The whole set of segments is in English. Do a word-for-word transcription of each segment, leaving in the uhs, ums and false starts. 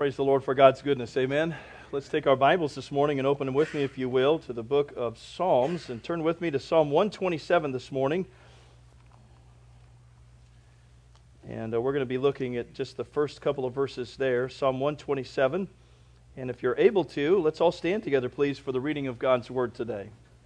Praise the Lord for God's goodness. Amen. Let's take our Bibles this morning and open them with me, if you will, to the book of Psalms. And turn with me to Psalm one twenty-seven this morning. And uh, we're going to be looking at just the first couple of verses there, Psalm one twenty-seven. And if you're able to, let's all stand together, please, for the reading of God's Word today.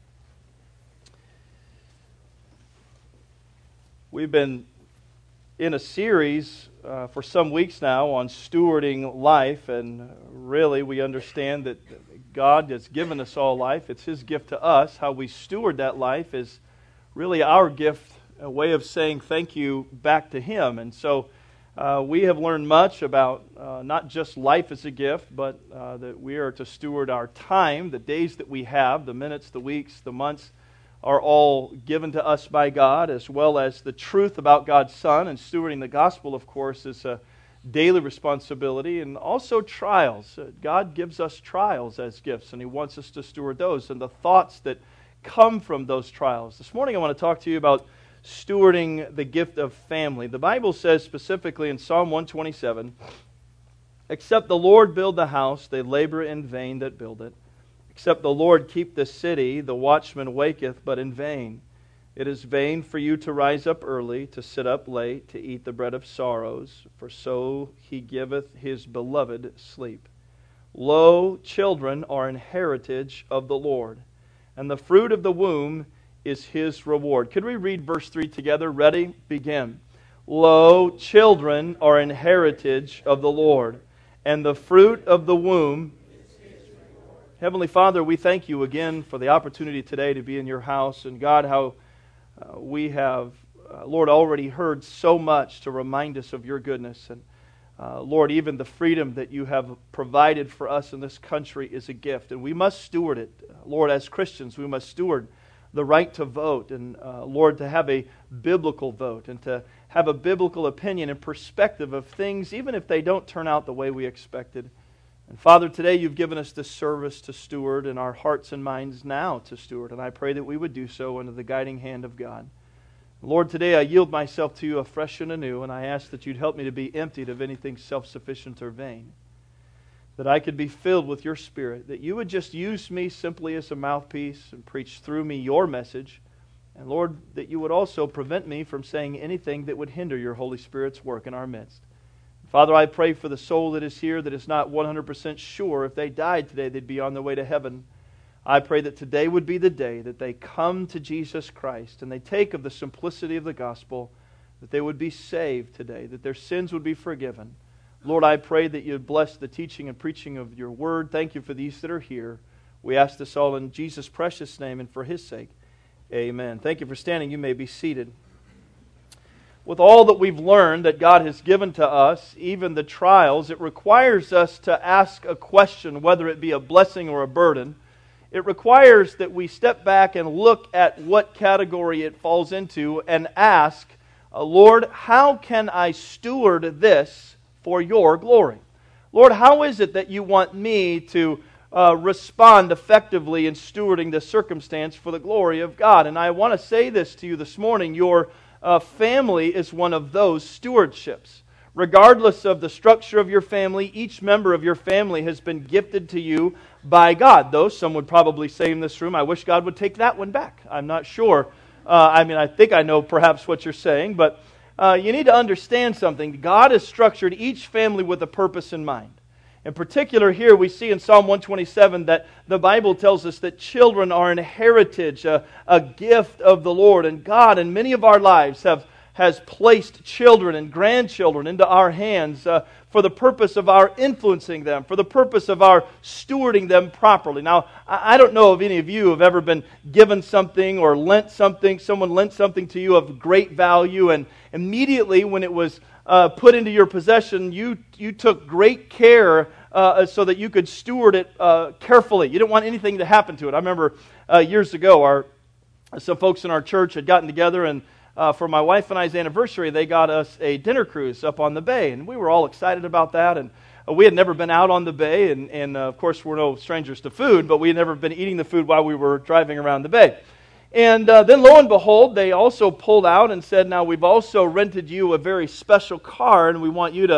We've been in a series uh, for some weeks now on stewarding life, and really we understand that God has given us all life. It's His gift to us. How we steward that life is really our gift, a way of saying thank you back to Him. And so uh, we have learned much about uh, not just life as a gift, but uh, that we are to steward our time, the days that we have, the minutes, the weeks, the months, are all given to us by God, as well as the truth about God's Son. And stewarding the gospel, of course, is a daily responsibility, and also trials. God gives us trials as gifts, and He wants us to steward those and the thoughts that come from those trials. This morning I want to talk to you about stewarding the gift of family. The Bible says specifically in Psalm one twenty-seven, "Except the Lord build the house, they labor in vain that build it. Except the Lord keep the city, the watchman waketh, but in vain. It is vain for you to rise up early, to sit up late, to eat the bread of sorrows, for so He giveth His beloved sleep. Lo, children are an heritage of the Lord, and the fruit of the womb is His reward." Could we read verse three together? Ready? Begin. "Lo, children are an heritage of the Lord, and the fruit of the womb." Heavenly Father, we thank You again for the opportunity today to be in Your house. And God, how uh, we have, uh, Lord, already heard so much to remind us of Your goodness. And uh, Lord, even the freedom that You have provided for us in this country is a gift. And we must steward it. Lord, as Christians, we must steward the right to vote. And uh, Lord, to have a biblical vote and to have a biblical opinion and perspective of things, even if they don't turn out the way we expected. And Father, today You've given us this service to steward, and our hearts and minds now to steward. And I pray that we would do so under the guiding hand of God. Lord, today I yield myself to You afresh and anew, and I ask that You'd help me to be emptied of anything self-sufficient or vain. That I could be filled with Your Spirit. That You would just use me simply as a mouthpiece and preach through me Your message. And Lord, that You would also prevent me from saying anything that would hinder Your Holy Spirit's work in our midst. Father, I pray for the soul that is here that is not one hundred percent sure if they died today they'd be on their way to heaven. I pray that today would be the day that they come to Jesus Christ and they take of the simplicity of the gospel, that they would be saved today, that their sins would be forgiven. Lord, I pray that You'd bless the teaching and preaching of Your word. Thank You for these that are here. We ask this all in Jesus' precious name and for His sake. Amen. Thank you for standing. You may be seated. With all that we've learned that God has given to us, even the trials, it requires us to ask a question, whether it be a blessing or a burden. It requires that we step back and look at what category it falls into and ask, Lord, how can I steward this for Your glory? Lord, how is it that You want me to uh, respond effectively in stewarding the circumstance for the glory of God? And I want to say this to you this morning, your Uh, family is one of those stewardships. Regardless of the structure of your family, each member of your family has been gifted to you by God. Though some would probably say in this room, I wish God would take that one back. I'm not sure. Uh, I mean, I think I know perhaps what you're saying, but uh, you need to understand something. God has structured each family with a purpose in mind. In particular, here we see in Psalm one twenty-seven that the Bible tells us that children are an heritage, a, a gift of the Lord. And God, in many of our lives, have has placed children and grandchildren into our hands uh, for the purpose of our influencing them, for the purpose of our stewarding them properly. Now, I, I don't know if any of you have ever been given something or lent something, someone lent something to you of great value, and immediately when it was Uh, put into your possession, you you took great care uh, so that you could steward it uh, carefully. You didn't want anything to happen to it. I remember uh, years ago, our some folks in our church had gotten together, and uh, for my wife and I's anniversary, they got us a dinner cruise up on the bay, and we were all excited about that. And uh, we had never been out on the bay, and, and uh, of course, we're no strangers to food, but we had never been eating the food while we were driving around the bay. And uh, then lo and behold, they also pulled out and said, now we've also rented you a very special car, and we want you to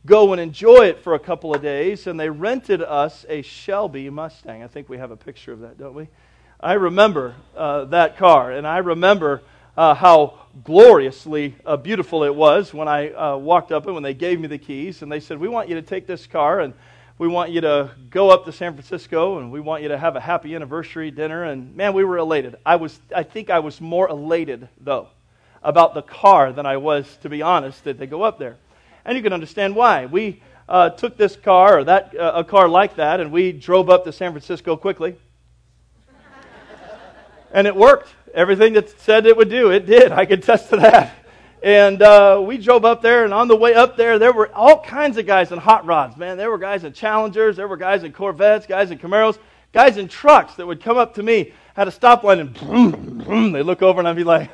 go and enjoy it for a couple of days, and they rented us a Shelby Mustang. I think we have a picture of that, don't we? I remember uh, that car, and I remember uh, how gloriously uh, beautiful it was when I uh, walked up and when they gave me the keys, and they said, we want you to take this car, and we want you to go up to San Francisco, and we want you to have a happy anniversary dinner. And man, we were elated. I was, I think I was more elated, though, about the car than I was, to be honest, that they go up there. And you can understand why. We uh, took this car, or that uh, a car like that, and we drove up to San Francisco quickly. And it worked. Everything that said it would do, it did. I can attest to that. And uh, we drove up there, and on the way up there, there were all kinds of guys in hot rods, man. There were guys in Challengers, there were guys in Corvettes, guys in Camaros, guys in trucks that would come up to me at a stoplight, and boom, boom, they look over, and I'd be like,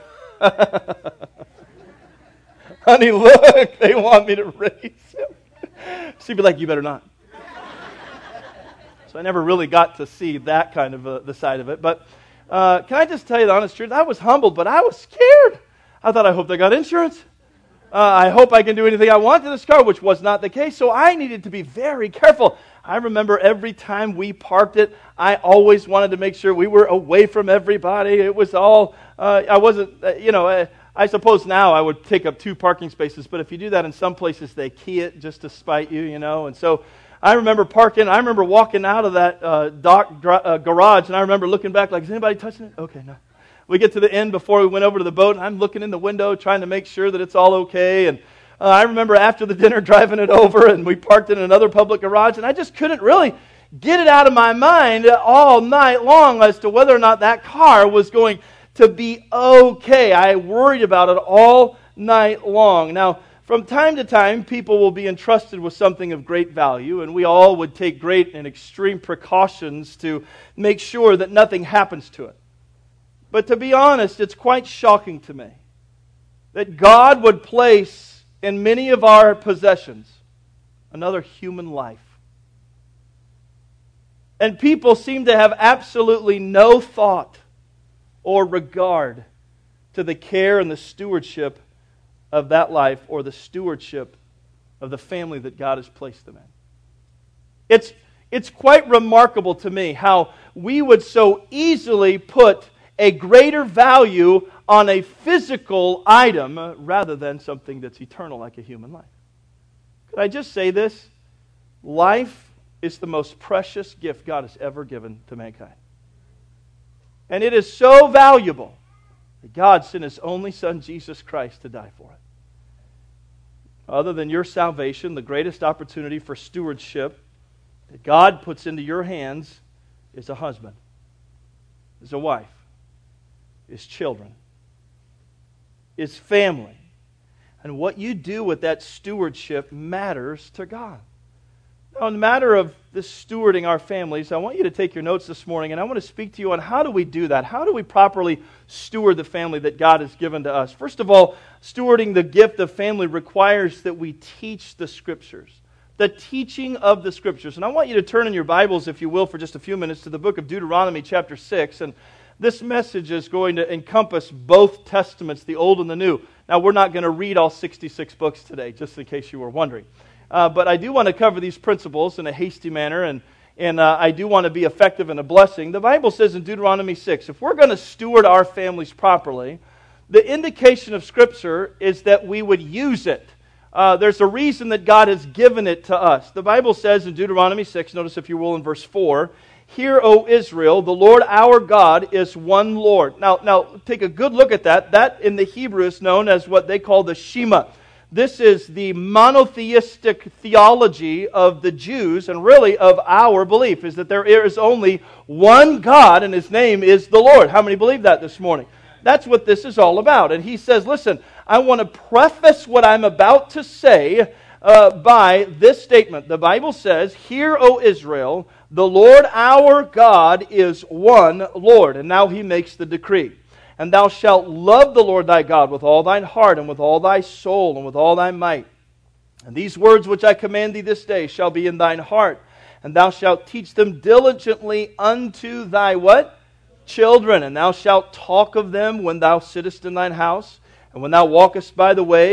honey, look, they want me to race him. She'd be like, you better not. So I never really got to see that kind of uh, the side of it. But uh, can I just tell you the honest truth? I was humbled, but I was scared. I thought, I hope they got insurance. Uh, I hope I can do anything I want to this car, which was not the case. So I needed to be very careful. I remember every time we parked it, I always wanted to make sure we were away from everybody. It was all, uh, I wasn't, uh, you know, uh, I suppose now I would take up two parking spaces, but if you do that in some places, they key it just to spite you, you know. And so I remember parking, I remember walking out of that uh, dock dr- uh, garage, and I remember looking back like, is anybody touching it? Okay, no. We get to the end before we went over to the boat, and I'm looking in the window trying to make sure that it's all okay. And uh, I remember after the dinner driving it over, and we parked in another public garage, and I just couldn't really get it out of my mind all night long as to whether or not that car was going to be okay. I worried about it all night long. Now, from time to time, people will be entrusted with something of great value, and we all would take great and extreme precautions to make sure that nothing happens to it. But to be honest, it's quite shocking to me that God would place in many of our possessions another human life. And people seem to have absolutely no thought or regard to the care and the stewardship of that life, or the stewardship of the family that God has placed them in. It's, it's quite remarkable to me how we would so easily put a greater value on a physical item rather than something that's eternal like a human life. Could I just say this? Life is the most precious gift God has ever given to mankind. And it is so valuable that God sent His only Son, Jesus Christ, to die for it. Other than your salvation, the greatest opportunity for stewardship that God puts into your hands is a husband, is a wife, is children, is family. And what you do with that stewardship matters to God. Now, in the matter of this stewarding our families, I want you to take your notes this morning, and I want to speak to you on how do we do that? How do we properly steward the family that God has given to us? First of all, stewarding the gift of family requires that we teach the Scriptures. The teaching of the Scriptures. And I want you to turn in your Bibles, if you will, for just a few minutes to the book of Deuteronomy chapter six. And this message is going to encompass both Testaments, the Old and the New. Now, we're not going to read all sixty-six books today, just in case you were wondering. Uh, but I do want to cover these principles in a hasty manner, and, and uh, I do want to be effective and a blessing. The Bible says in Deuteronomy six, if we're going to steward our families properly, the indication of Scripture is that we would use it. Uh, there's a reason that God has given it to us. The Bible says in Deuteronomy six, notice if you will in verse four, Hear, O Israel, the Lord our God is one Lord. Now, now take a good look at that. That in the Hebrew is known as what they call the Shema. This is the monotheistic theology of the Jews, and really of our belief, is that there is only one God, and His name is the Lord. How many believe that this morning? That's what this is all about. And He says, listen, I want to preface what I'm about to say uh, by this statement. The Bible says, Hear, O Israel, the Lord our God is one Lord. And now He makes the decree. And thou shalt love the Lord thy God with all thine heart, and with all thy soul, and with all thy might. And these words which I command thee this day shall be in thine heart, and thou shalt teach them diligently unto thy what? Children. And thou shalt talk of them when thou sittest in thine house, and when thou walkest by the way,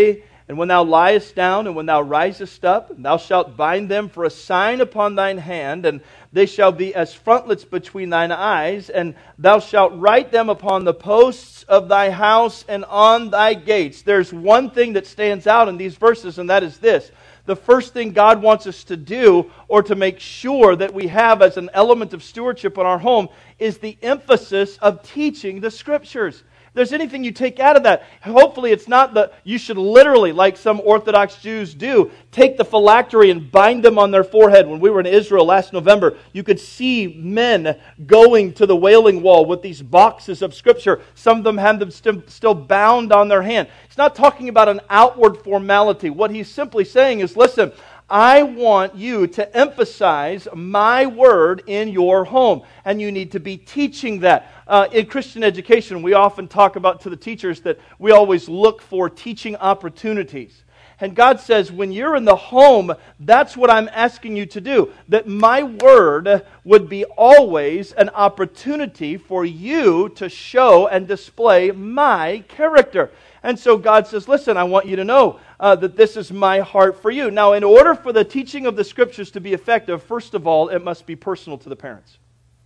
And when thou liest down, and when thou risest up, thou shalt bind them for a sign upon thine hand, and they shall be as frontlets between thine eyes, and thou shalt write them upon the posts of thy house and on thy gates. There's one thing that stands out in these verses, and that is this. The first thing God wants us to do, or to make sure that we have as an element of stewardship in our home, is the emphasis of teaching the Scriptures. If there's anything you take out of that, hopefully it's not that you should literally, like some Orthodox Jews do, take the phylactery and bind them on their forehead. When we were in Israel last November, you could see men going to the Wailing Wall with these boxes of Scripture. Some of them had them st- still bound on their hand. It's not talking about an outward formality. What he's simply saying is, listen, I want you to emphasize my word in your home, and you need to be teaching that. Uh, in Christian education, we often talk about to the teachers that we always look for teaching opportunities. And God says, when you're in the home, that's what I'm asking you to do. That my word would be always an opportunity for you to show and display my character. And so God says, listen, I want you to know uh, that this is my heart for you. Now, in order for the teaching of the Scriptures to be effective, first of all, it must be personal to the parents.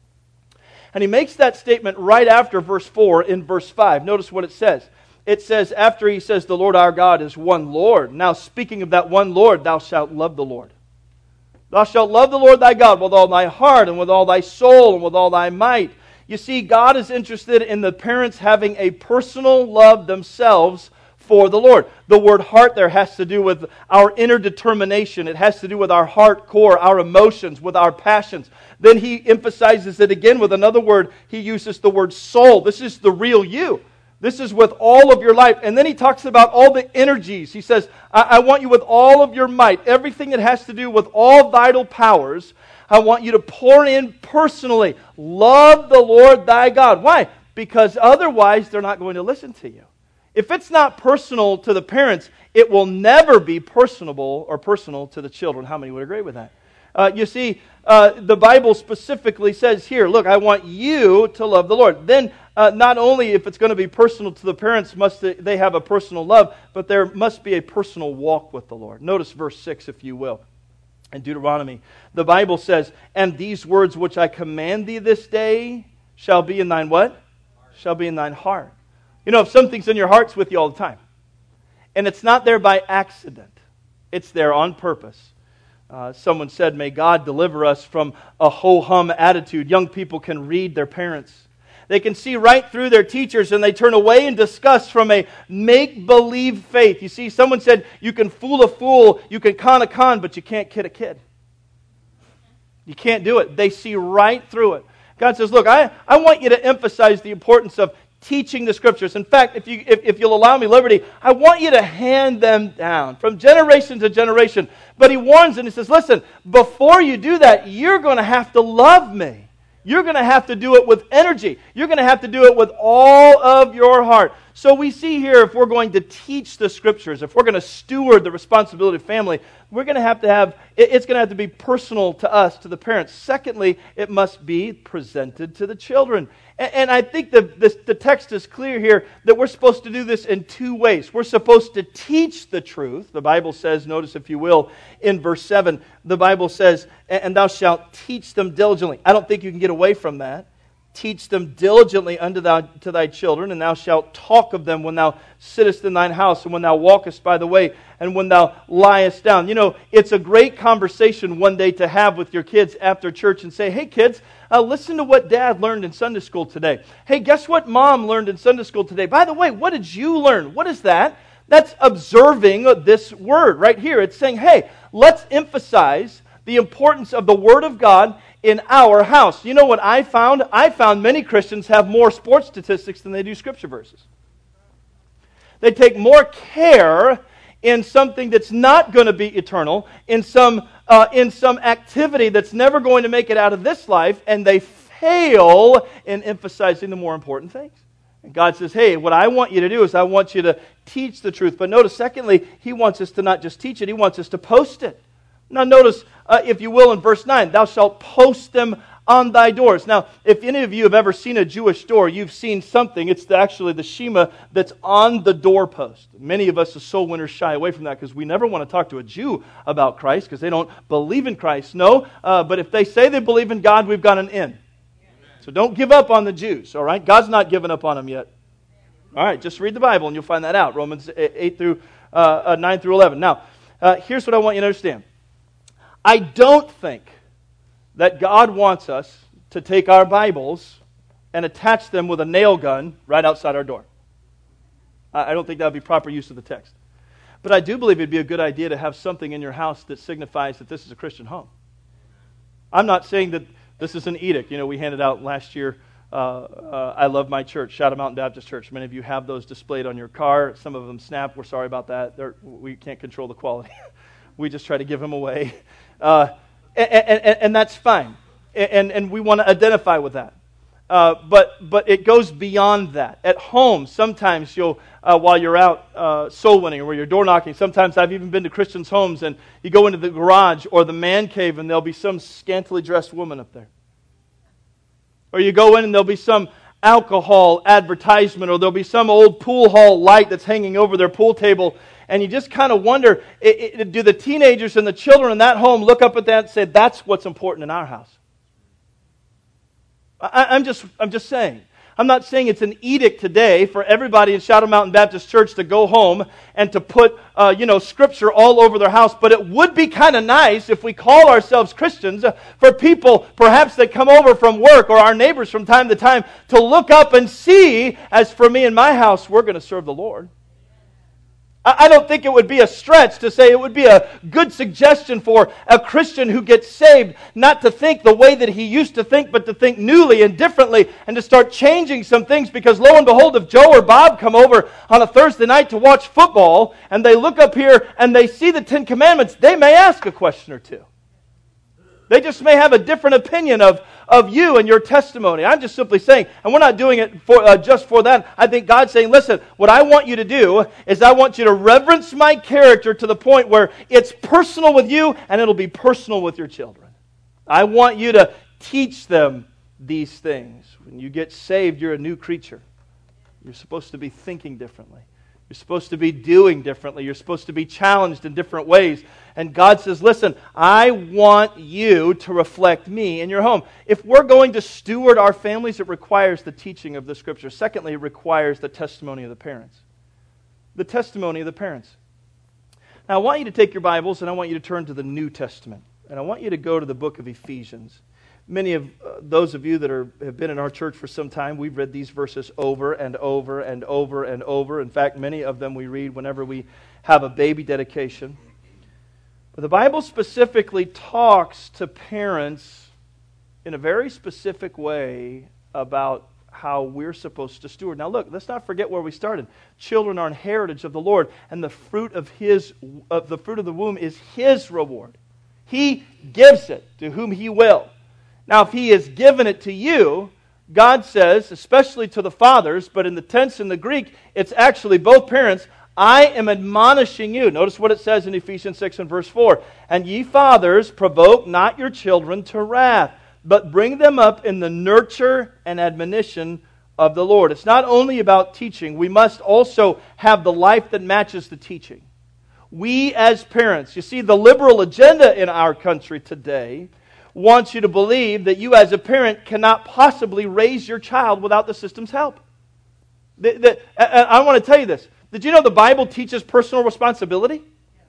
And he makes that statement right after verse four in verse five. Notice what it says. It says, after he says, the Lord our God is one Lord. Now, speaking of that one Lord, thou shalt love the Lord. Thou shalt love the Lord thy God with all thy heart and with all thy soul and with all thy might. You see, God is interested in the parents having a personal love themselves for the Lord. The word heart there has to do with our inner determination. It has to do with our heart core, our emotions, with our passions. Then he emphasizes it again with another word. He uses the word soul. This is the real you. This is with all of your life. And then he talks about all the energies. He says, I, I want you with all of your might. Everything that has to do with all vital powers, I want you to pour in personally. Love the Lord thy God. Why? Because otherwise they're not going to listen to you. If it's not personal to the parents, it will never be personable or personal to the children. How many would agree with that? Uh, you see, uh, the Bible specifically says here, look, I want you to love the Lord. Then, uh, not only if it's going to be personal to the parents, must they have a personal love, but there must be a personal walk with the Lord. Notice verse six, if you will. In Deuteronomy, the Bible says, and these words which I command thee this day shall be in thine what? Heart. Shall be in thine heart. You know, if something's in your heart, it's with you all the time. And it's not there by accident. It's there on purpose. Uh, someone said, may God deliver us from a ho-hum attitude. Young people can read their parents. They can see right through their teachers, and they turn away in disgust from a make-believe faith. You see, someone said, you can fool a fool, you can con a con, but you can't kid a kid. You can't do it. They see right through it. God says, look, I, I want you to emphasize the importance of teaching the Scriptures. In fact, if, you, if, if you'll allow me liberty, I want you to hand them down from generation to generation. But he warns and he says, listen, before you do that, you're going to have to love me. You're going to have to do it with energy. You're going to have to do it with all of your heart. So we see here, if we're going to teach the Scriptures, if we're going to steward the responsibility of family, we're going to have to have, it's going to have to be personal to us, to the parents. Secondly, it must be presented to the children. And, and I think the, the, the text is clear here that we're supposed to do this in two ways. We're supposed to teach the truth. The Bible says, notice if you will, in verse seven, the Bible says, and thou shalt teach them diligently. I don't think you can get away from that. Teach them diligently unto thy, to thy children, and thou shalt talk of them when thou sittest in thine house, and when thou walkest by the way, and when thou liest down. You know, it's a great conversation one day to have with your kids after church and say, hey kids, uh, listen to what Dad learned in Sunday school today. Hey, guess what Mom learned in Sunday school today? By the way, what did you learn? What is that? That's observing this word right here. It's saying, hey, let's emphasize the importance of the Word of God in our house. You know what I found? I found many Christians have more sports statistics than they do Scripture verses. They take more care in something that's not going to be eternal, in some uh, in some activity that's never going to make it out of this life, and they fail in emphasizing the more important things. And God says, hey, what I want you to do is I want you to teach the truth. But notice, secondly, He wants us to not just teach it, He wants us to post it. Now notice, uh, if you will, in verse nine, thou shalt post them on thy doors. Now, if any of you have ever seen a Jewish door, you've seen something. It's the, actually the Shema that's on the doorpost. Many of us as soul winners shy away from that because we never want to talk to a Jew about Christ because they don't believe in Christ. No, uh, but if they say they believe in God, we've got an in. So don't give up on the Jews, all right? God's not given up on them yet. All right, just read the Bible and you'll find that out. Romans eight through uh, uh, nine through eleven. Now, uh, here's what I want you to understand. I don't think that God wants us to take our Bibles and attach them with a nail gun right outside our door. I don't think that would be proper use of the text. But I do believe it would be a good idea to have something in your house that signifies that this is a Christian home. I'm not saying that this is an edict. You know, we handed out last year, uh, uh, I love my church, Shadow Mountain Baptist Church. Many of you have those displayed on your car. Some of them snap. We're sorry about that. They're, we can't control the quality. We just try to give them away. Uh, and, and, and that's fine. And, and we want to identify with that. Uh, but but it goes beyond that. At home, sometimes you'll, uh, while you're out uh, soul winning or you're door knocking, sometimes I've even been to Christians' homes and you go into the garage or the man cave and there'll be some scantily dressed woman up there. Or you go in and there'll be some alcohol advertisement or there'll be some old pool hall light that's hanging over their pool table. And you just kind of wonder, it, it, do the teenagers and the children in that home look up at that and say, that's what's important in our house? I, I'm just I'm just saying. I'm not saying it's an edict today for everybody in Shadow Mountain Baptist Church to go home and to put, uh, you know, Scripture all over their house. But it would be kind of nice if we call ourselves Christians uh, for people perhaps that come over from work or our neighbors from time to time to look up and see, as for me and my house, we're going to serve the Lord. I don't think it would be a stretch to say it would be a good suggestion for a Christian who gets saved not to think the way that he used to think, but to think newly and differently and to start changing some things, because lo and behold, if Joe or Bob come over on a Thursday night to watch football and they look up here and they see the Ten Commandments, they may ask a question or two. They just may have a different opinion of, of you and your testimony. I'm just simply saying, and we're not doing it for uh, just for that. I think God's saying, listen, what I want you to do is I want you to reverence my character to the point where it's personal with you and it'll be personal with your children. I want you to teach them these things. When you get saved, you're a new creature. You're supposed to be thinking differently. You're supposed to be doing differently. You're supposed to be challenged in different ways. And God says, listen, I want you to reflect me in your home. If we're going to steward our families, it requires the teaching of the Scripture. Secondly, it requires the testimony of the parents. The testimony of the parents. Now, I want you to take your Bibles and I want you to turn to the New Testament. And I want you to go to the book of Ephesians. Many of uh, those of you that are, have been in our church for some time, we've read these verses over and over and over and over. In fact, many of them we read whenever we have a baby dedication. But the Bible specifically talks to parents in a very specific way about how we're supposed to steward. Now look, let's not forget where we started. Children are an heritage of the Lord, and the fruit of His, of the fruit of the womb is His reward. He gives it to whom He will. Now, if He has given it to you, God says, especially to the fathers, but in the tense in the Greek, it's actually both parents, I am admonishing you. Notice what it says in Ephesians six and verse four. And ye fathers, provoke not your children to wrath, but bring them up in the nurture and admonition of the Lord. It's not only about teaching. We must also have the life that matches the teaching. We as parents, you see, the liberal agenda in our country today wants you to believe that you as a parent cannot possibly raise your child without the system's help. The, the, I want to tell you this. Did you know the Bible teaches personal responsibility?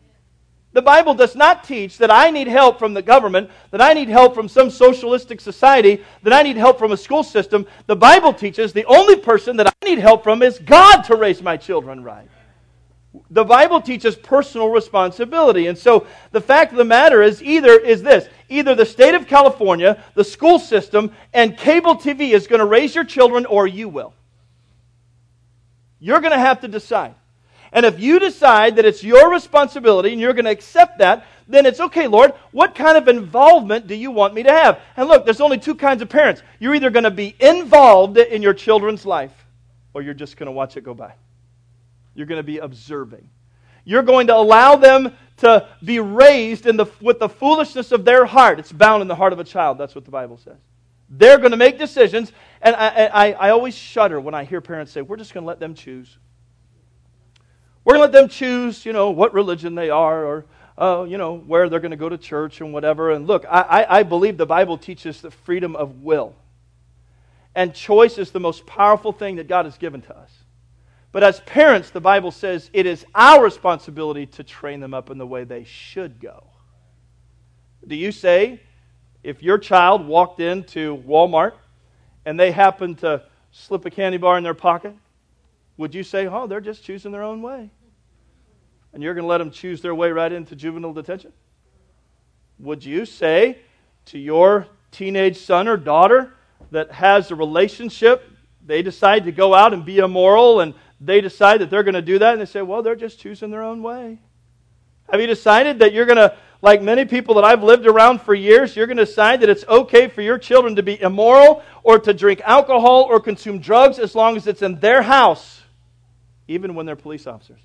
The Bible does not teach that I need help from the government, that I need help from some socialistic society, that I need help from a school system. The Bible teaches the only person that I need help from is God to raise my children right. The Bible teaches personal responsibility. And so the fact of the matter is either is this. Either the state of California, the school system, and cable T V is going to raise your children, or you will. You're going to have to decide. And if you decide that it's your responsibility and you're going to accept that, then it's okay, Lord, what kind of involvement do you want me to have? And look, there's only two kinds of parents. You're either going to be involved in your children's life, or you're just going to watch it go by. You're going to be observing. You're going to allow them to be raised in the with the foolishness of their heart. It's bound in the heart of a child. That's what the Bible says. They're going to make decisions. And I, I, I always shudder when I hear parents say, we're just going to let them choose. We're going to let them choose, you know, what religion they are or, uh, you know, where they're going to go to church and whatever. And look, I, I, I believe the Bible teaches the freedom of will. And choice is the most powerful thing that God has given to us. But as parents, the Bible says it is our responsibility to train them up in the way they should go. Do you say, if your child walked into Walmart and they happened to slip a candy bar in their pocket, would you say, oh, they're just choosing their own way? And you're going to let them choose their way right into juvenile detention? Would you say to your teenage son or daughter that has a relationship, they decide to go out and be immoral, and they decide that they're going to do that, and they say, well, they're just choosing their own way? Have you decided that you're going to, like many people that I've lived around for years, you're going to decide that it's okay for your children to be immoral or to drink alcohol or consume drugs as long as it's in their house, even when they're police officers?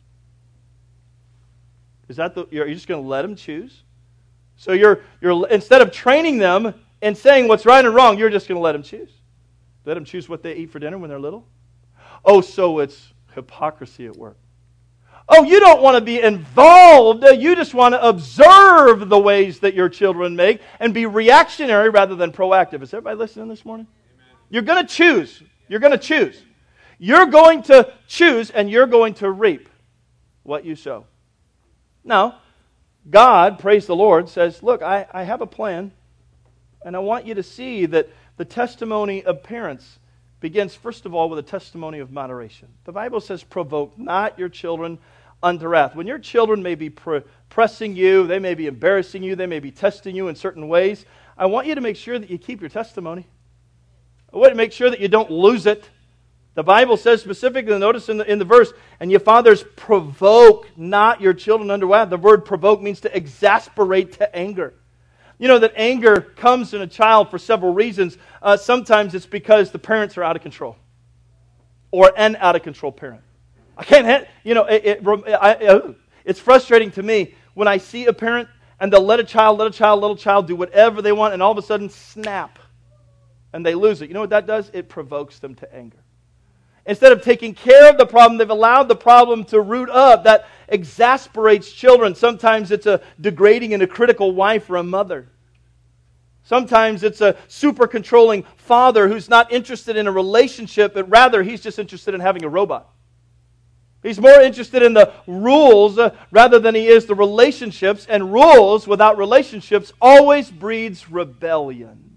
Is that the, you're just going to let them choose? So you're you're instead of training them and saying what's right and wrong, you're just going to let them choose. Let them choose what they eat for dinner when they're little? Oh, so it's hypocrisy at work. Oh, you don't want to be involved. You just want to observe the ways that your children make and be reactionary rather than proactive. Is everybody listening this morning? Amen. You're going to choose. You're going to choose. You're going to choose and you're going to reap what you sow. Now, God, praise the Lord, says, look, I, I have a plan, and I want you to see that the testimony of parents begins, first of all, with a testimony of moderation. The Bible says, provoke not your children unto wrath. When your children may be pre- pressing you, they may be embarrassing you, they may be testing you in certain ways, I want you to make sure that you keep your testimony. I want you to make sure that you don't lose it. The Bible says specifically, notice in the, in the verse, and ye fathers, provoke not your children unto wrath. The word provoke means to exasperate to anger. You know that anger comes in a child for several reasons. Uh, sometimes it's because the parents are out of control, or an out of control parent. I can't, ha- you know, it, it, I, it's frustrating to me when I see a parent and they'll let a child, let a child, little child do whatever they want, and all of a sudden, snap, and they lose it. You know what that does? It provokes them to anger. Instead of taking care of the problem, they've allowed the problem to root up. That exasperates children. Sometimes it's a degrading and a critical wife or a mother. Sometimes it's a super controlling father who's not interested in a relationship, but rather he's just interested in having a robot. He's more interested in the rules uh, rather than he is the relationships. And rules without relationships always breeds rebellion.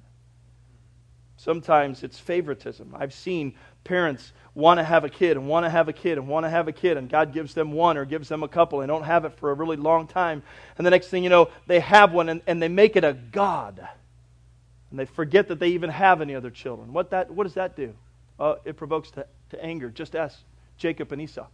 Sometimes it's favoritism. I've seen parents want to have a kid and want to have a kid and want to have a kid, and God gives them one or gives them a couple and don't have it for a really long time. And the next thing you know, they have one and, and they make it a god. And they forget that they even have any other children. What that? What does that do? Uh, it provokes to, to anger. Just ask Jacob and Esau.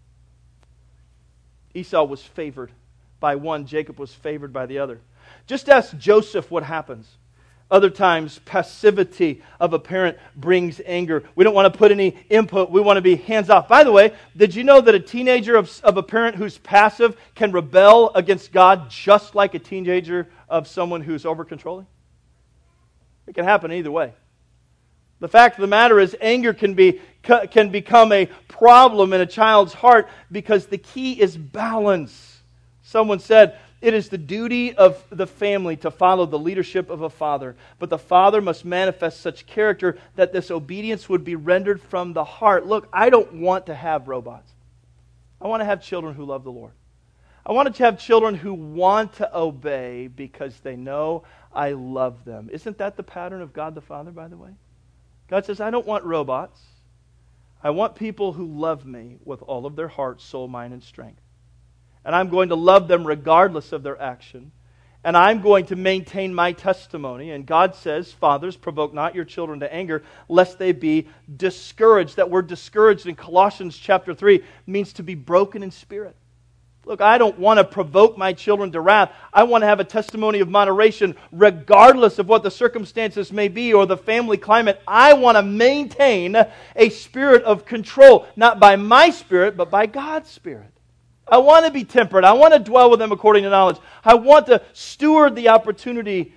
Esau was favored by one. Jacob was favored by the other. Just ask Joseph what happens. Other times, passivity of a parent brings anger. We don't want to put any input. We want to be hands off. By the way, did you know that a teenager of, of a parent who's passive can rebel against God just like a teenager of someone who's over-controlling? It can happen either way. The fact of the matter is, anger can be can become a problem in a child's heart because the key is balance. Someone said, it is the duty of the family to follow the leadership of a father, but the father must manifest such character that this obedience would be rendered from the heart. Look, I don't want to have robots. I want to have children who love the Lord. I want to have children who want to obey because they know I love them. Isn't that the pattern of God the Father, by the way? God says, I don't want robots. I want people who love me with all of their heart, soul, mind, and strength. And I'm going to love them regardless of their action. And I'm going to maintain my testimony. And God says, fathers, provoke not your children to anger, lest they be discouraged. That word discouraged in Colossians chapter three means to be broken in spirit. Look, I don't want to provoke my children to wrath. I want to have a testimony of moderation regardless of what the circumstances may be or the family climate. I want to maintain a spirit of control, not by my spirit, but by God's spirit. I want to be temperate. I want to dwell with them according to knowledge. I want to steward the opportunity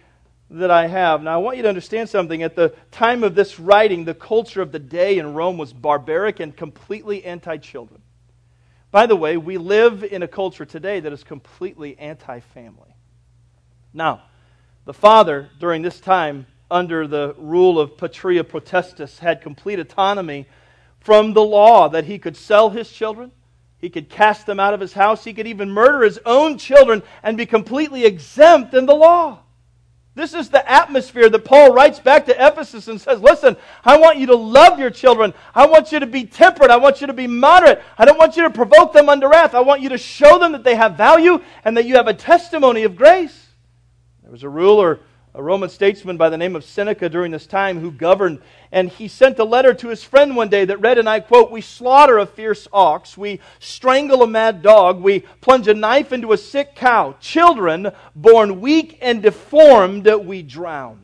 that I have. Now, I want you to understand something. At the time of this writing, the culture of the day in Rome was barbaric and completely anti-children. By the way, we live in a culture today that is completely anti-family. Now, the father, during this time, under the rule of Patria Potestas, had complete autonomy from the law, that he could sell his children, he could cast them out of his house, he could even murder his own children and be completely exempt in the law. This is the atmosphere that Paul writes back to Ephesus and says, listen, I want you to love your children. I want you to be temperate. I want you to be moderate. I don't want you to provoke them unto wrath. I want you to show them that they have value and that you have a testimony of grace. There was a ruler, a Roman statesman by the name of Seneca during this time who governed, and he sent a letter to his friend one day that read, and I quote, "We slaughter a fierce ox, we strangle a mad dog, we plunge a knife into a sick cow. Children, born weak and deformed, we drown."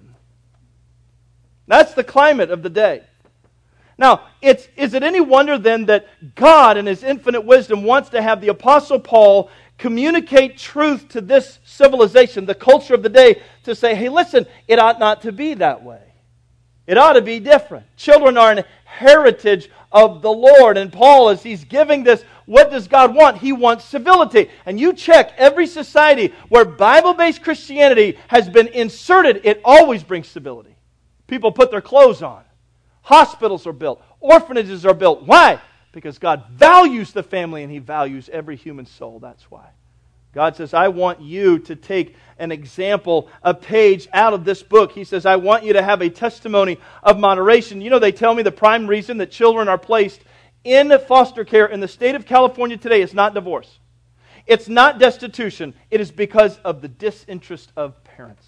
That's the climate of the day. Now, it's, is it any wonder then that God in His infinite wisdom wants to have the Apostle Paul communicate truth to this civilization, the culture of the day, to say, hey, listen, it ought not to be that way. It ought to be different. Children are an heritage of the Lord. And Paul, as he's giving this, what does God want? He wants civility. And you check every society where Bible-based Christianity has been inserted, it always brings civility. People put their clothes on. Hospitals are built. Orphanages are built. Why? Because God values the family and He values every human soul. That's why. God says, I want you to take an example, a page out of this book. He says, I want you to have a testimony of moderation. You know, they tell me the prime reason that children are placed in foster care in the state of California today is not divorce. It's not destitution. It is because of the disinterest of parents.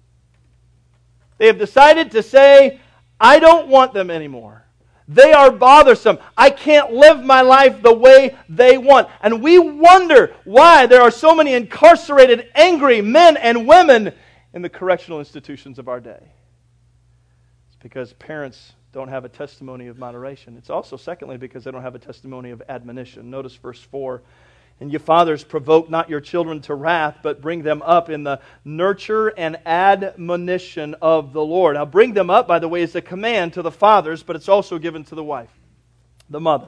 They have decided to say, I don't want them anymore. They are bothersome. I can't live my life the way they want. And we wonder why there are so many incarcerated, angry men and women in the correctional institutions of our day. It's because parents don't have a testimony of moderation. It's also, secondly, because they don't have a testimony of admonition. Notice verse four. And you fathers, provoke not your children to wrath, but bring them up in the nurture and admonition of the Lord. Now, bring them up, by the way, is a command to the fathers, but it's also given to the wife, the mother.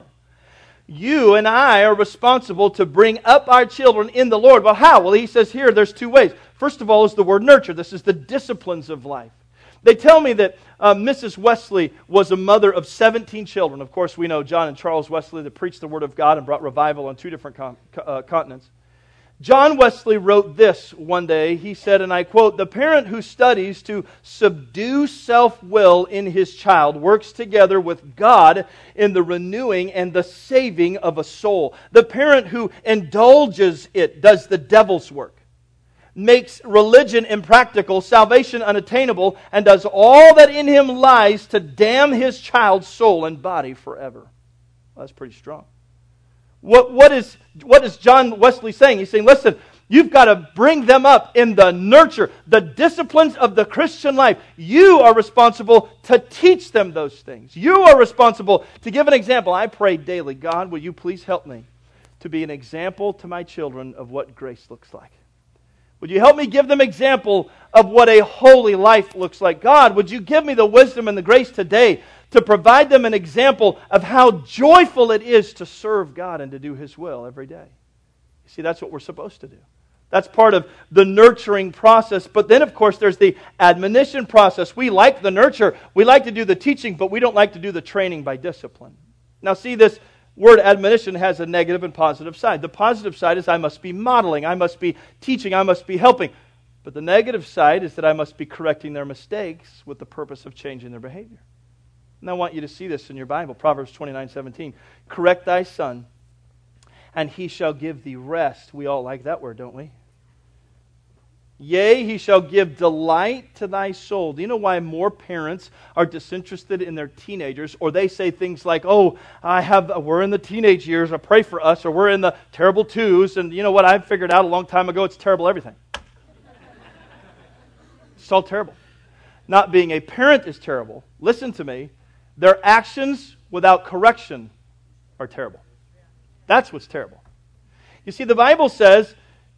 You and I are responsible to bring up our children in the Lord. Well, how? Well, he says here there's two ways. First of all is the word nurture. This is the disciplines of life. They tell me that uh, Missus Wesley was a mother of seventeen children. Of course, we know John and Charles Wesley that preached the Word of God and brought revival on two different con- uh, continents. John Wesley wrote this one day. He said, and I quote, "The parent who studies to subdue self-will in his child works together with God in the renewing and the saving of a soul. The parent who indulges it does the devil's work, makes religion impractical, salvation unattainable, and does all that in him lies to damn his child's soul and body forever." Well, that's pretty strong. What, what, is, what is John Wesley saying? He's saying, listen, you've got to bring them up in the nurture, the disciplines of the Christian life. You are responsible to teach them those things. You are responsible to give an example. I pray daily, God, will you please help me to be an example to my children of what grace looks like? Would you help me give them example of what a holy life looks like? God, would you give me the wisdom and the grace today to provide them an example of how joyful it is to serve God and to do His will every day? You see, that's what we're supposed to do. That's part of the nurturing process. But then, of course, there's the admonition process. We like the nurture. We like to do the teaching, but we don't like to do the training by discipline. Now, see, this word admonition has a negative and positive side. The positive side is I must be modeling, I must be teaching, I must be helping. But the negative side is that I must be correcting their mistakes with the purpose of changing their behavior. And I want you to see this in your Bible, Proverbs twenty-nine seventeen. Correct thy son, and he shall give thee rest. We all like that word, don't we? Yea, he shall give delight to thy soul. Do you know why more parents are disinterested in their teenagers? Or they say things like, oh, I have, we're in the teenage years, or pray for us, or we're in the terrible twos, and you know what I figured out a long time ago? It's terrible everything. It's all terrible. Not being a parent is terrible. Listen to me. Their actions without correction are terrible. That's what's terrible. You see, the Bible says,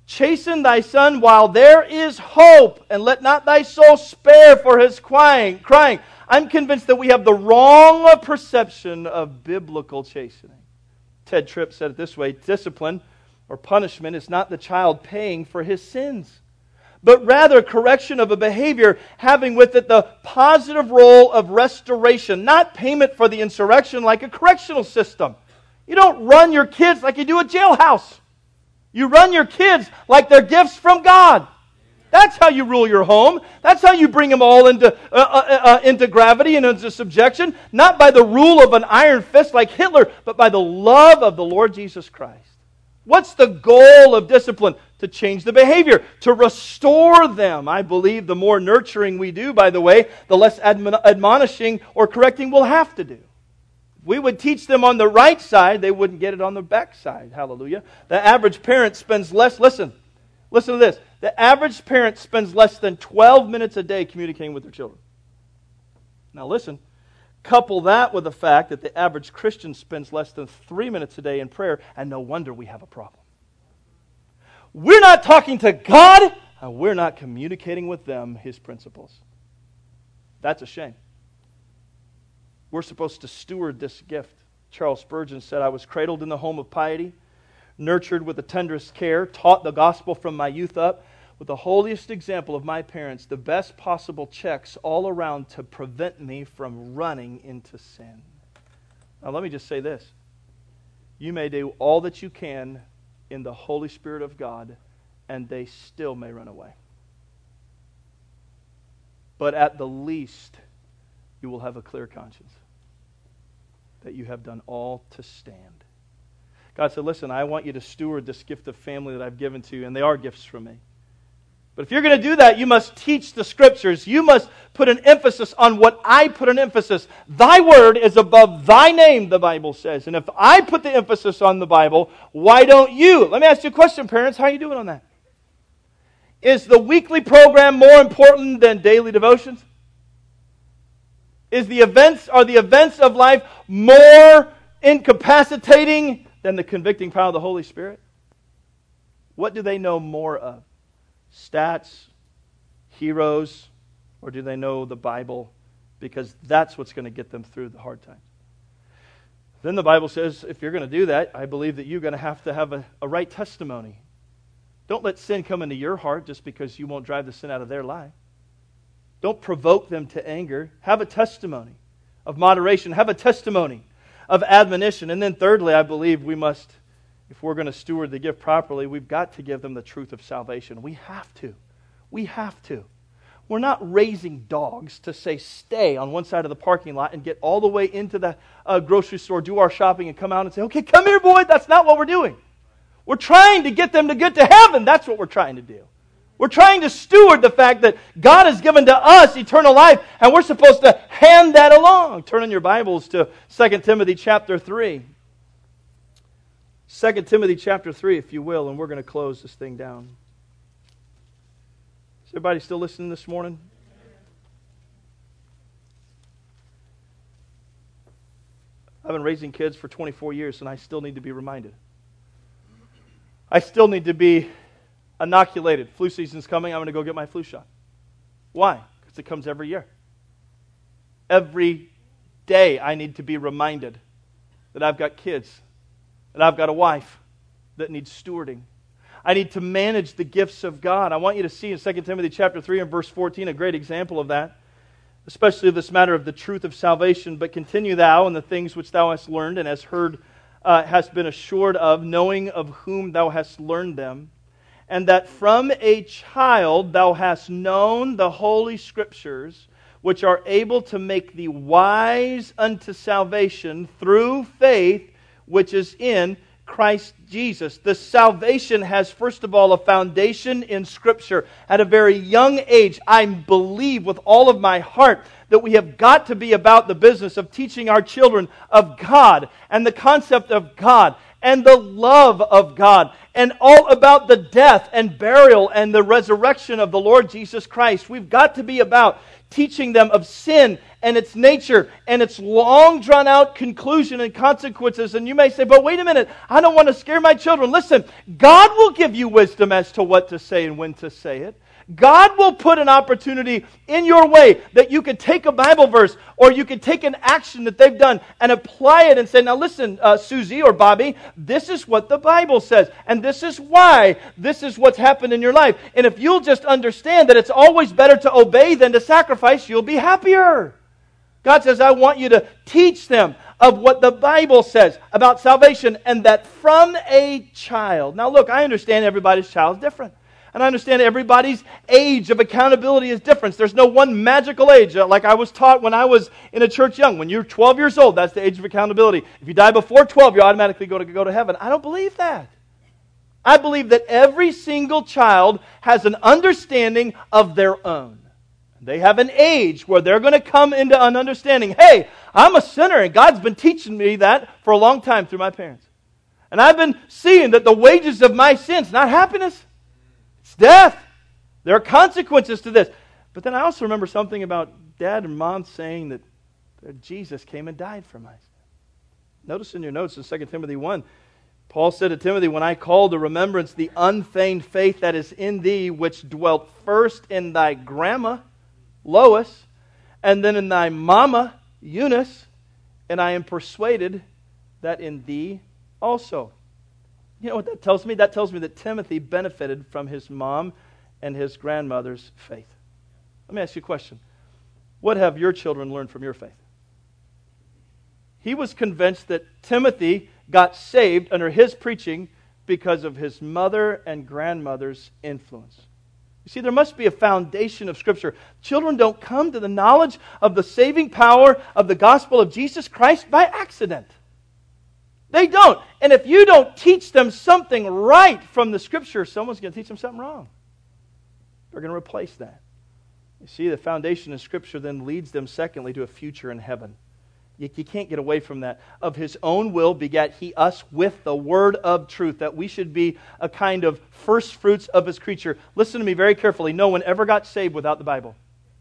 Chasten thy son while there is hope, and let not thy soul spare for his crying. crying. I'm convinced that we have the wrong perception of biblical chastening. Ted Tripp said it this way: discipline or punishment is not the child paying for his sins, but rather correction of a behavior having with it the positive role of restoration, not payment for the insurrection like a correctional system. You don't run your kids like you do a jailhouse. You run your kids like they're gifts from God. That's how you rule your home. That's how you bring them all into, uh, uh, uh, into gravity and into subjection. Not by the rule of an iron fist like Hitler, but by the love of the Lord Jesus Christ. What's the goal of discipline? To change the behavior, to restore them. I believe the more nurturing we do, by the way, the less admon- admonishing or correcting we'll have to do. If we would teach them on the right side, they wouldn't get it on the back side. Hallelujah. The average parent spends less, listen, listen to this. The average parent spends less than twelve minutes a day communicating with their children. Now listen, couple that with the fact that the average Christian spends less than three minutes a day in prayer, and no wonder we have a problem. We're not talking to God, and we're not communicating with them His principles. That's a shame. We're supposed to steward this gift. Charles Spurgeon said, I was cradled in the home of piety, nurtured with the tenderest care, taught the gospel from my youth up, with the holiest example of my parents, the best possible checks all around to prevent me from running into sin. Now let me just say this. You may do all that you can in the Holy Spirit of God, and they still may run away. But at the least, you will have a clear conscience that you have done all to stand. God said, listen, I want you to steward this gift of family that I've given to you, and they are gifts from me. But if you're going to do that, you must teach the Scriptures. You must put an emphasis on what I put an emphasis. Thy word is above thy name, the Bible says. And if I put the emphasis on the Bible, why don't you? Let me ask you a question, parents. How are you doing on that? Is the weekly program more important than daily devotions? Is the events, are the events of life more incapacitating than the convicting power of the Holy Spirit? What do they know more of? Stats, heroes, or do they know the Bible? Because that's what's going to get them through the hard times. Then the Bible says, if you're going to do that, I believe that you're going to have to have a, a right testimony. Don't let sin come into your heart just because you won't drive the sin out of their life. Don't provoke them to anger. Have a testimony of moderation. Have a testimony of admonition. And then thirdly, I believe we must, if we're going to steward the gift properly, we've got to give them the truth of salvation. We have to. We have to. We're not raising dogs to say stay on one side of the parking lot and get all the way into the uh, grocery store, do our shopping, and come out and say, okay, come here, boy. That's not what we're doing. We're trying to get them to get to heaven. That's what we're trying to do. We're trying to steward the fact that God has given to us eternal life, and we're supposed to hand that along. Turn in your Bibles to Second Timothy chapter three. Second Timothy chapter three, if you will, and we're going to close this thing down. Is everybody still listening this morning? I've been raising kids for twenty-four years, and I still need to be reminded. I still need to be inoculated. Flu season's coming. I'm going to go get my flu shot. Why? Because it comes every year. Every day I need to be reminded that I've got kids, that I've got a wife that needs stewarding. I need to manage the gifts of God. I want you to see in Second Timothy chapter three and verse fourteen a great example of that, especially this matter of the truth of salvation. But continue thou in the things which thou hast learned and hast heard, uh, hast been assured of, knowing of whom thou hast learned them, and that from a child thou hast known the holy Scriptures, which are able to make thee wise unto salvation through faith which is in Christ Jesus. The salvation has, first of all, a foundation in Scripture. At a very young age, I believe with all of my heart that we have got to be about the business of teaching our children of God and the concept of God and the love of God, and all about the death and burial and the resurrection of the Lord Jesus Christ. We've got to be about teaching them of sin and its nature and its long drawn out conclusion and consequences. And you may say, but wait a minute, I don't want to scare my children. Listen, God will give you wisdom as to what to say and when to say it. God will put an opportunity in your way that you could take a Bible verse or you could take an action that they've done and apply it and say, now listen, uh, Susie or Bobby, this is what the Bible says and this is why this is what's happened in your life. And if you'll just understand that it's always better to obey than to sacrifice, you'll be happier. God says, I want you to teach them of what the Bible says about salvation, and that from a child. Now look, I understand everybody's child is different. And I understand everybody's age of accountability is different. There's no one magical age. Like I was taught when I was in a church young. When you're twelve years old, that's the age of accountability. If you die before twelve, you automatically go to go to heaven. I don't believe that. I believe that every single child has an understanding of their own. They have an age where they're going to come into an understanding. Hey, I'm a sinner, and God's been teaching me that for a long time through my parents. And I've been seeing that the wages of my sins, not happiness, it's death. There are consequences to this. But then I also remember something about Dad and Mom saying that, that Jesus came and died for my sins. Notice in your notes in Second Timothy one, Paul said to Timothy, when I call to remembrance the unfeigned faith that is in thee, which dwelt first in thy grandma, Lois, and then in thy mama, Eunice, and I am persuaded that in thee also. You know what that tells me? That tells me that Timothy benefited from his mom and his grandmother's faith. Let me ask you a question. What have your children learned from your faith? He was convinced that Timothy got saved under his preaching because of his mother and grandmother's influence. You see, there must be a foundation of Scripture. Children don't come to the knowledge of the saving power of the gospel of Jesus Christ by accident. They don't. And if you don't teach them something right from the Scripture, someone's going to teach them something wrong. They're going to replace that. You see, the foundation of Scripture then leads them, secondly, to a future in heaven. You, you can't get away from that. Of His own will begat He us with the word of truth, that we should be a kind of first fruits of His creature. Listen to me very carefully. No one ever got saved without the Bible.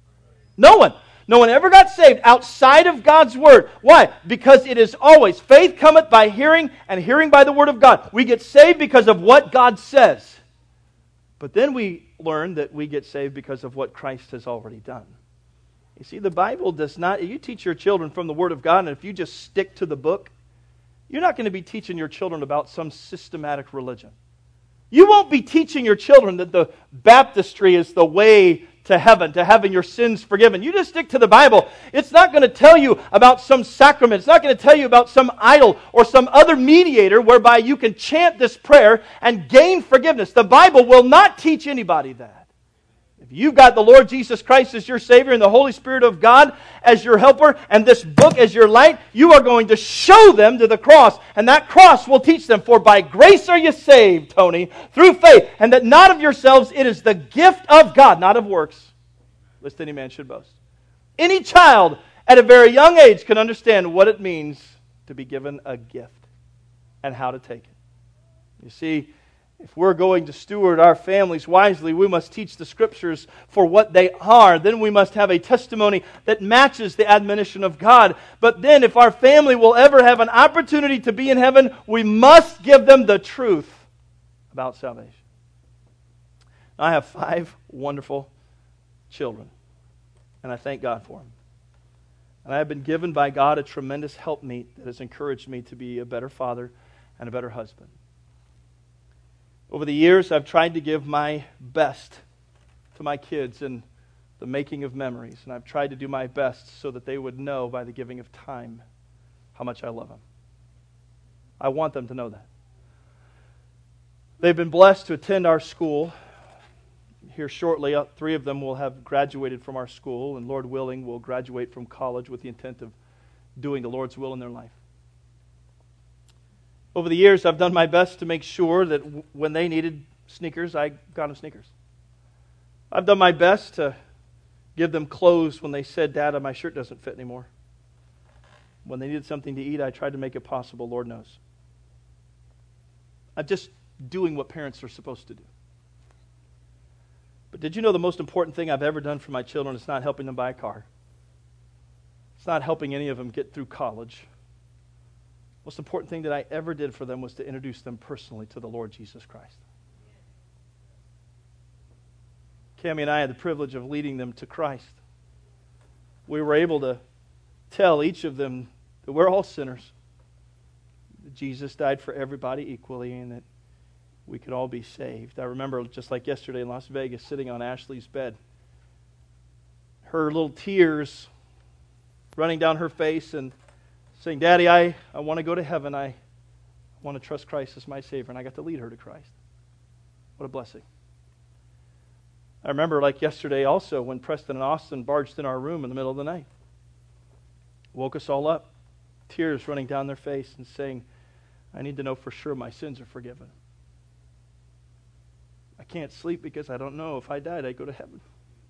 No one. No one ever got saved outside of God's Word. Why? Because it is always, faith cometh by hearing, and hearing by the Word of God. We get saved because of what God says. But then we learn that we get saved because of what Christ has already done. You see, the Bible does not, you teach your children from the Word of God, and if you just stick to the book, you're not going to be teaching your children about some systematic religion. You won't be teaching your children that the baptistry is the way to heaven, to having your sins forgiven. You just stick to the Bible. It's not going to tell you about some sacrament. It's not going to tell you about some idol or some other mediator whereby you can chant this prayer and gain forgiveness. The Bible will not teach anybody that. If you've got the Lord Jesus Christ as your Savior and the Holy Spirit of God as your helper and this book as your light, you are going to show them to the cross. And that cross will teach them, for by grace are you saved, Tony, through faith, and that not of yourselves, it is the gift of God, not of works, lest any man should boast. Any child at a very young age can understand what it means to be given a gift and how to take it. You see, if we're going to steward our families wisely, we must teach the Scriptures for what they are. Then we must have a testimony that matches the admonition of God. But then if our family will ever have an opportunity to be in heaven, we must give them the truth about salvation. I have five wonderful children, and I thank God for them. And I have been given by God a tremendous helpmeet that has encouraged me to be a better father and a better husband. Over the years, I've tried to give my best to my kids in the making of memories. And I've tried to do my best so that they would know by the giving of time how much I love them. I want them to know that. They've been blessed to attend our school. Here shortly, three of them will have graduated from our school, and Lord willing, will graduate from college with the intent of doing the Lord's will in their life. Over the years, I've done my best to make sure that w- when they needed sneakers, I got them sneakers. I've done my best to give them clothes when they said, Dad, my shirt doesn't fit anymore. When they needed something to eat, I tried to make it possible, Lord knows. I'm just doing what parents are supposed to do. But did you know the most important thing I've ever done for my children is not helping them buy a car? It's not helping any of them get through college. The most important thing that I ever did for them was to introduce them personally to the Lord Jesus Christ. Cammie and I had the privilege of leading them to Christ. We were able to tell each of them that we're all sinners, that Jesus died for everybody equally, and that we could all be saved. I remember, just like yesterday in Las Vegas, sitting on Ashley's bed, her little tears running down her face and saying, Daddy, I, I want to go to heaven. I want to trust Christ as my Savior. And I got to lead her to Christ. What a blessing. I remember, like yesterday also, when Preston and Austin barged in our room in the middle of the night. Woke us all up, tears running down their face and saying, I need to know for sure my sins are forgiven. I can't sleep because I don't know if I died, I'd go to heaven.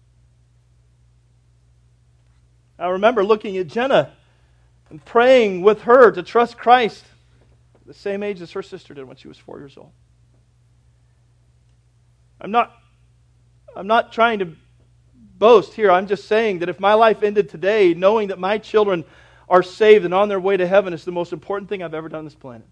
I remember looking at Jenna and praying with her to trust Christ, the same age as her sister did when she was four years old. I'm not, I'm not trying to boast here. I'm just saying that if my life ended today, knowing that my children are saved and on their way to heaven is the most important thing I've ever done on this planet.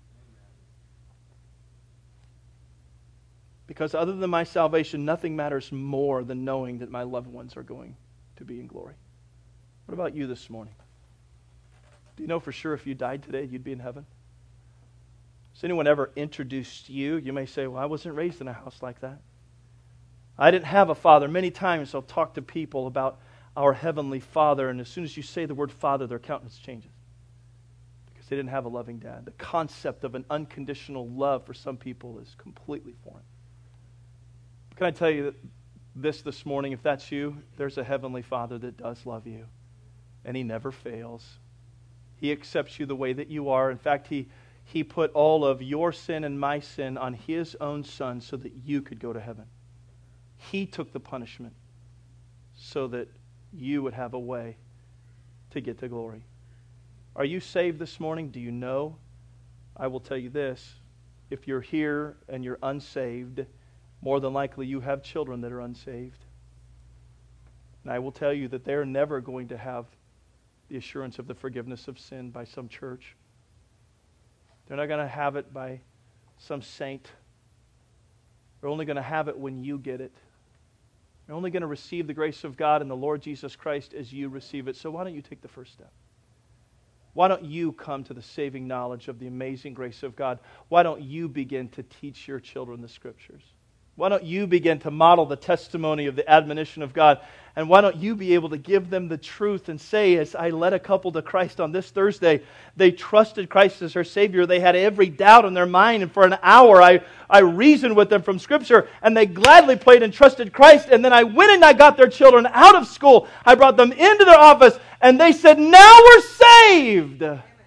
Because other than my salvation, nothing matters more than knowing that my loved ones are going to be in glory. What about you this morning? Do you know for sure if you died today, you'd be in heaven? Has anyone ever introduced you? You may say, well, I wasn't raised in a house like that. I didn't have a father. Many times I'll talk to people about our Heavenly Father, and as soon as you say the word Father, their countenance changes. Because they didn't have a loving dad. The concept of an unconditional love for some people is completely foreign. Can I tell you that this this morning, if that's you, there's a Heavenly Father that does love you. And He never fails. He accepts you the way that you are. In fact, He, he put all of your sin and my sin on His own Son so that you could go to heaven. He took the punishment so that you would have a way to get to glory. Are you saved this morning? Do you know? I will tell you this. If you're here and you're unsaved, more than likely you have children that are unsaved. And I will tell you that they're never going to have the assurance of the forgiveness of sin by some church. They're not going to have it by some saint. They're only going to have it when you get it. They're only going to receive the grace of God and the Lord Jesus Christ as you receive it. So why don't you take the first step? Why don't you come to the saving knowledge of the amazing grace of God? Why don't you begin to teach your children the Scriptures? Why don't you begin to model the testimony of the admonition of God? And why don't you be able to give them the truth and say, as I led a couple to Christ on this Thursday, they trusted Christ as their Savior. They had every doubt in their mind. And for an hour, I, I reasoned with them from Scripture. And they gladly prayed and trusted Christ. And then I went and I got their children out of school. I brought them into their office. And they said, now we're saved.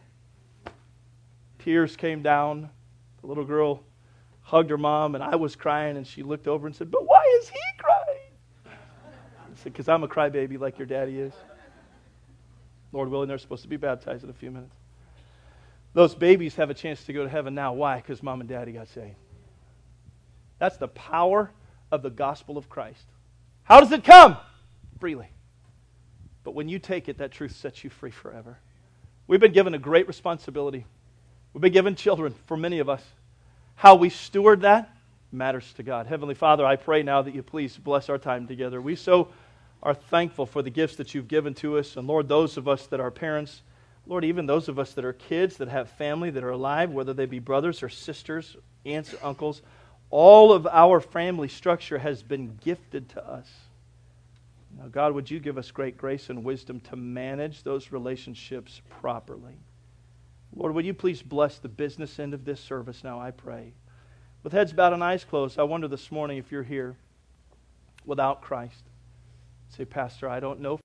Tears came down. The little girl hugged her mom, and I was crying, and she looked over and said, but why is he crying? I said, because I'm a crybaby like your daddy is. Lord willing, they're supposed to be baptized in a few minutes. Those babies have a chance to go to heaven now. Why? Because mom and daddy got saved. That's the power of the gospel of Christ. How does it come? Freely. But when you take it, that truth sets you free forever. We've been given a great responsibility. We've been given children, for many of us. How we steward that matters to God. Heavenly Father, I pray now that you please bless our time together. We so are thankful for the gifts that you've given to us. And Lord, those of us that are parents, Lord, even those of us that are kids, that have family, that are alive, whether they be brothers or sisters, aunts or uncles, all of our family structure has been gifted to us. Now, God, would you give us great grace and wisdom to manage those relationships properly? Lord, would you please bless the business end of this service now, I pray. With heads bowed and eyes closed, I wonder this morning if you're here without Christ. Say, Pastor, I don't know